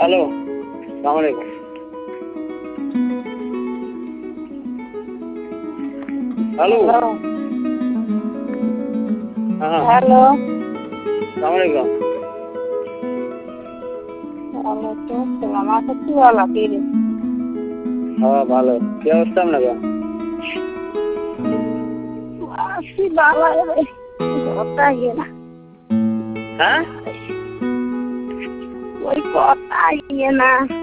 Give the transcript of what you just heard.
Hello, সালাম আলাইকুম। Hello, হ্যাঁ, হ্যালো, সালাম আলাইকুম। ওয়ালাইকুম আসসালাম। আচ্ছা কি বলো কি রে? হ্যাঁ ভালো, কি অবস্থা আপনার? আছি ভালো রে, কথা ইয়ে না, হ্যাঁ, ওই কথা ইয়ে না।